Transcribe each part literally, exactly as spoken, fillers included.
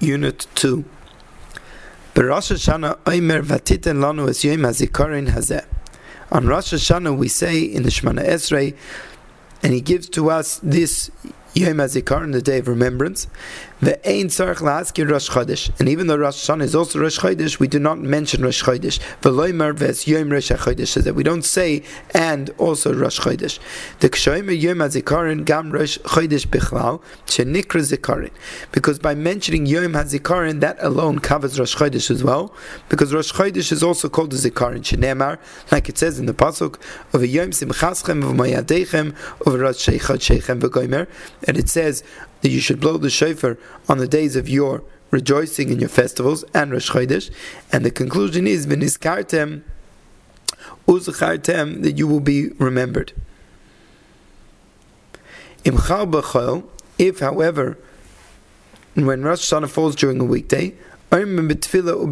Unit two. Rosh Hashanah Omer Vatiten Lanu Es Yom HaZikaron Hazeh. On Rosh Hashanah we say in the Shemana Esrei, and he gives to us this Yom HaZikaron, the day of remembrance. Ve'ein tzarich la'azkir Rosh Chodesh. And even though Rosh Hashanah is also Rosh Chodesh, we do not mention Rosh Chodesh. V'loimer ve'es Yom Rosh HaChodesh, so that we don't say and also Rosh Chodesh. The Kshoimer Yom HaZikaron gam Rosh Chodesh bichlal shenikra Zikaron. Because by mentioning Yom HaZikaron, that alone covers Rosh Chodesh as well. Because Rosh Chodesh is also called the Zikaron. Shenemar, like it says in the pasuk of Yom Simchaschem v'Moyadechem of Rosh Sheichem v'Gomer, and it says that you should blow the shofar on the days of your rejoicing in your festivals and Rosh Chodesh. And the conclusion is v'nizkartem u'zachartem, that you will be remembered. Imchal b'chol, if however when Rosh Hashanah falls during a weekday, when we say the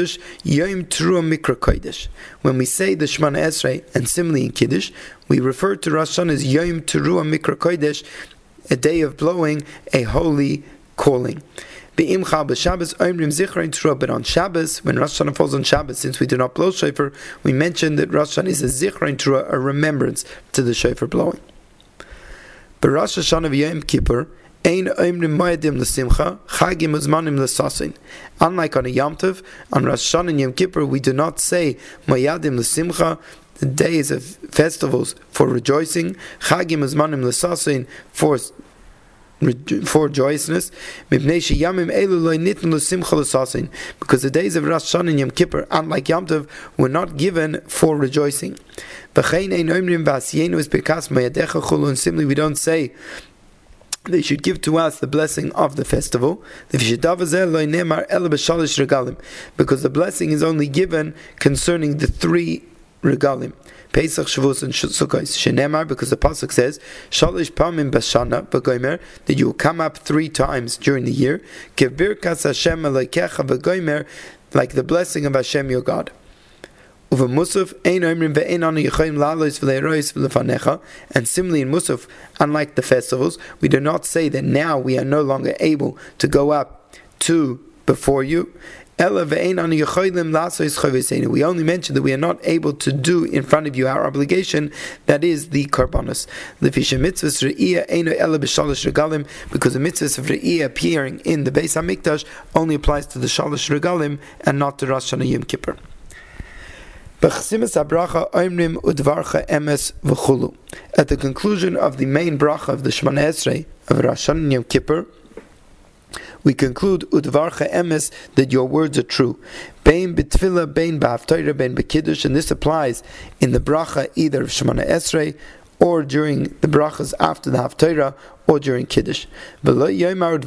Shemana Esrei and similarly in Kiddush, we refer to Rosh Hashanah as Yom Teruah Mikra Kodesh, a day of blowing a holy calling. But on Shabbos, when Rosh Hashanah falls on Shabbos, since we do not blow shofar, we mention that Rosh Hashanah is a zichron teruah, a remembrance to the shofar blowing. But Rosh Hashanah v'Yom Kippur, unlike on a Yom Tov, on Rosh Hashanah and Yom Kippur, we do not say Moyadim l'simcha, the days of festivals for rejoicing, Chagim uzmanim l'sasin, for for joyousness, because the days of Rosh Hashanah and Yom Kippur, unlike Yom Tov, were not given for rejoicing. And simply we don't say they should give to us the blessing of the festival, because the blessing is only given concerning the three regalim, Pesach, Shavuos, and Sukkot. Shenemar, because the pasuk says, Shalish pamim b'shana v'gomer, that you will come up three times during the year, kebirkas Hashem alekecha v'gomer, like the blessing of Hashem your God. And similarly in Musaf, unlike the festivals, we do not say that now we are no longer able to go up to before you. We only mention that we are not able to do in front of you our obligation, that is the karbanos. Because the mitzvahs of re'iyah appearing in the Beis HaMikdash only applies to the shalosh regalim and not to Rosh Hashanah Yom Kippur. At the conclusion of the main bracha of the Shemana Esrei of Rosh Hashanah and Yom Kippur, we conclude udvarcha emes, that your words are true. Bein b'tfilah, bein b'haftarah, bein b'kiddush, and this applies in the bracha either of Shemana Esrei or during the brachas after the haftarah or during kiddush. And we do not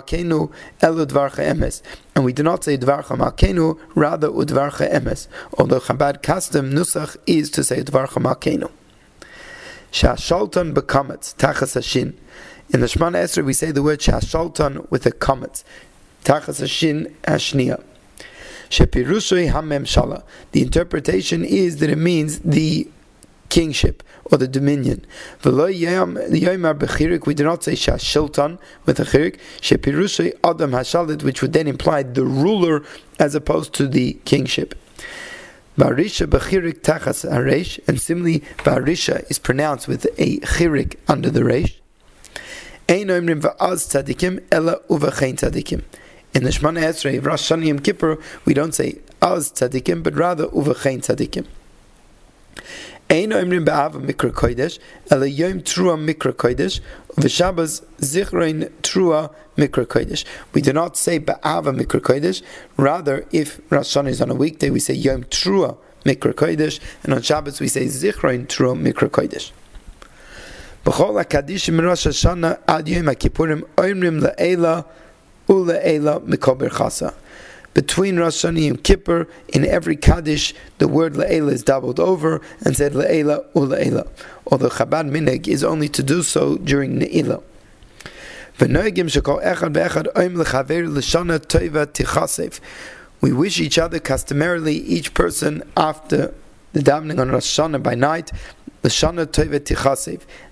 say udvarcha malkeinu, rather udvarcha emes. Although Chabad custom nusach is to say udvarcha malkeinu. Shashalton b'kametz tachas hashin. In the Shemana Esrei we say the word shashalton with a kametz, tachas hashin hashniya. Shepirushay hamemshala. The interpretation is that it means the kingship or the dominion. We do not say shashilton with a chirik, shepirushay adam hashalit, which would then imply the ruler as opposed to the kingship. Barisha b'chirik tachas hareish, and similarly barisha is pronounced with a chirik under the reish. Ein omrim va'az tzadikim ela uvachein tzadikim. In the Shemana Esrei of Rosh Hashanah Yom Kippur, we don't say az tzadikim, but rather uvachein tzadikim. Ein omrim ba'ava mikra kodesh ela yom trua mikra kodesh v'shabbos zichron trua mikra kodesh. We do not say ba'ava mikra kodesh. Rather, if Rosh Hashanah is on a weekday, we say yom trua mikra kodesh, and on Shabbos we say zichron trua mikra kodesh. B'chol HaKadishim Rosh Hashanah ad Yom HaKippurim omrim le'ela u'le'ela mikol berchasa. Between Rosh Hashanah and Yom Kippur, in every Kaddish, the word le'ela is doubled over and said le'ela u'le'ela. Although Chabad minhag is only to do so during Ne'ilah. V'noegim shekol echad ve'echad oim lechaver l'shana tova tichasef. We wish each other customarily, each person after the davening on Rosh Hashanah by night, l'shana tova tichasef,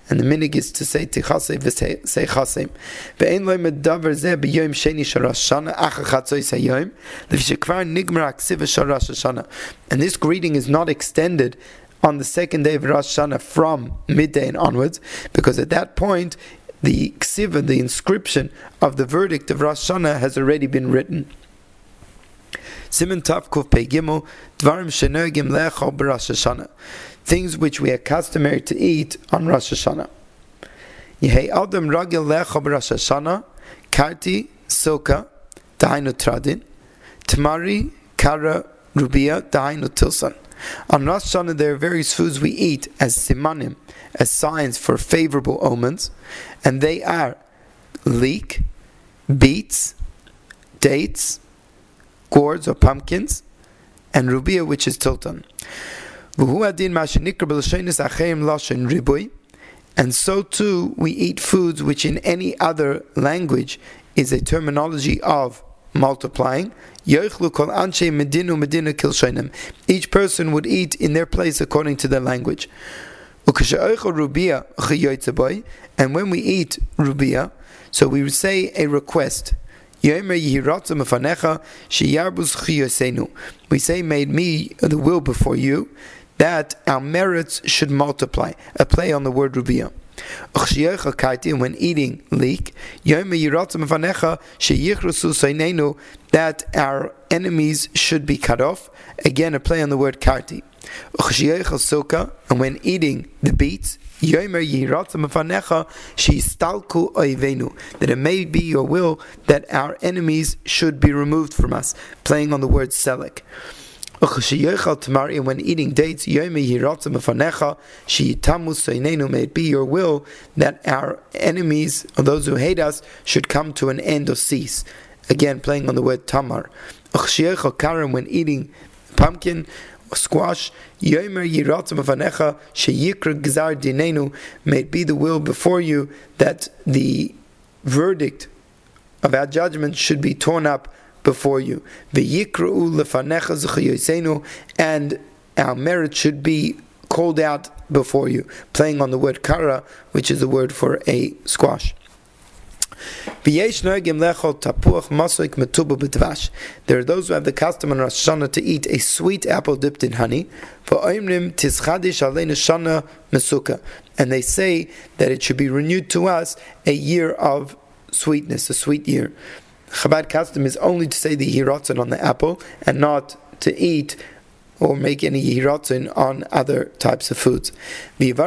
and the minig is to say tichasei v'sei chasem. Ve'en loy medavar zeh b'yom sheni shel Rosh Hashanah achar chatzois hayom l'v'shekvar nigmar aksiva shel Rosh Hashanah. And this greeting is not extended on the second day of Rosh Hashanah from midday and onwards, because at that point the ksiva, the inscription of the verdict of Rosh Hashanah, has already been written. Siman Tavkuf Pei Gimel Dvarim Shenogim Lechol b'Rosh Hashanah, things which we are customary to eat on Rosh Hashanah. Yehei Adam Ragil Lechol b'Rosh Hashanah Karti Soka Dahainu Tradin Tamari Kara Rubia Dahainu Tilsan. On Rosh Hashanah there are various foods we eat as simanim, as signs for favorable omens, and they are leek, beets, dates, gourds or pumpkins, and rubia, which is tilton. And so too we eat foods which in any other language is a terminology of multiplying. Each person would eat in their place according to their language. And when we eat rubia, so we would say a request. We say, made me the will before you, that our merits should multiply. A play on the word rubia. When eating leek, that our enemies should be cut off. Again, a play on the word karti. And when eating the beets, that it may be your will that our enemies should be removed from us, playing on the word selek. And when eating dates, may it be your will that our enemies, or those who hate us, should come to an end or cease. Again, playing on the word tamar. When eating pumpkin, squash, may it be the will before you that the verdict of our judgment should be torn up before you. And our merit should be called out before you, playing on the word kara, which is the word for a squash. There are those who have the custom on Rosh Hashanah to eat a sweet apple dipped in honey. And they say that it should be renewed to us a year of sweetness, a sweet year. Chabad custom is only to say the yihiratzon on the apple and not to eat or make any yihiratzon on other types of foods. And the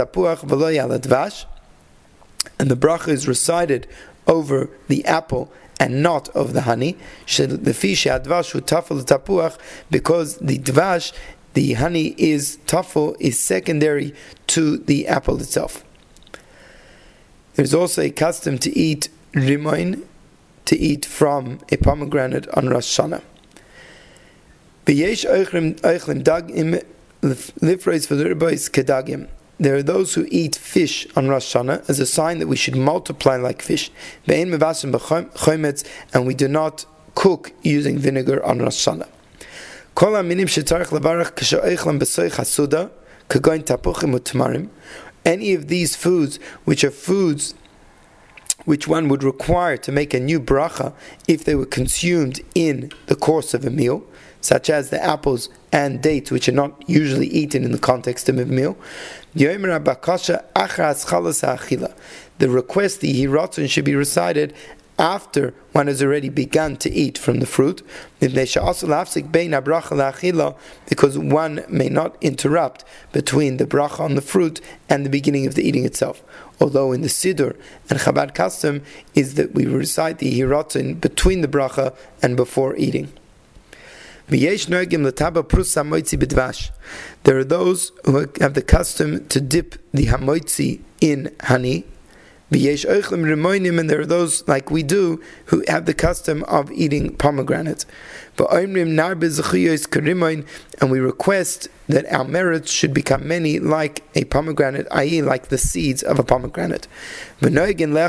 bracha is recited over the apple and not over the honey, because the dvash, the honey is tafel, is secondary to the apple itself. There's also a custom to eat rimoin, to eat from a pomegranate on Rosh Hashanah. There are those who eat fish on Rosh Hashanah as a sign that we should multiply like fish. And we do not cook using vinegar on Rosh Hashanah. Any of these foods, which are foods which one would require to make a new bracha if they were consumed in the course of a meal, such as the apples and dates, which are not usually eaten in the context of a meal. The request, the yihiratzon, should be recited after one has already begun to eat from the fruit, because one may not interrupt between the bracha on the fruit and the beginning of the eating itself. Although in the Siddur and Chabad custom is that we recite the yihiratzon between the bracha and before eating. There are those who have the custom to dip the hamoitzi in honey. And there are those, like we do, who have the custom of eating pomegranate. And we request that our merits should become many like a pomegranate, that is, like the seeds of a pomegranate. And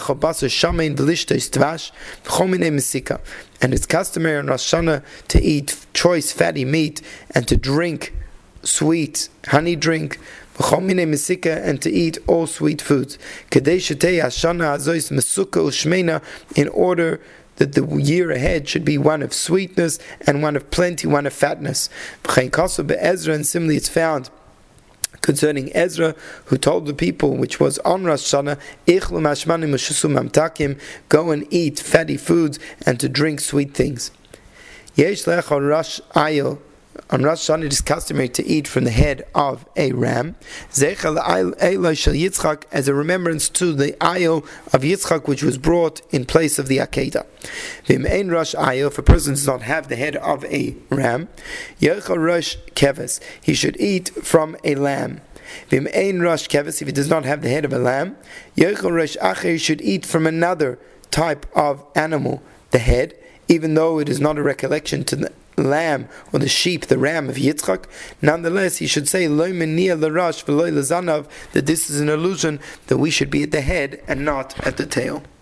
it's customary on Rosh Hashanah to eat choice fatty meat and to drink sweet honey drink. v'chol minei mesika, and to eat all sweet foods. Kedei shetei hashana hazois mesuka u'shmeina, in order that the year ahead should be one of sweetness and one of plenty, one of fatness. V'chein kasu be'Ezra, and similarly it's found concerning Ezra, who told the people, which was on Rosh Hashanah, ichlu mashmanim u'shusu mamtakim, go and eat fatty foods and to drink sweet things. Yesh lech on Rosh Ayil, on Rosh Hashanah it is customary to eat from the head of a ram, zecha l'aylo shel Yitzchak, as a remembrance to the ayil of Yitzchak, which was brought in place of the Akedah. V'im ein Rosh Ayil, if a person does not have the head of a ram, yechal Rosh Keves, he should eat from a lamb. V'im ein Rosh Keves, if he does not have the head of a lamb, yechal Rosh Acher, he should eat from another type of animal, the head, even though it is not a recollection to the lamb or the sheep, the ram of Yitzchak. Nonetheless, he should say loy meniya l'rash v'loy l'zanav, that this is an illusion that we should be at the head and not at the tail.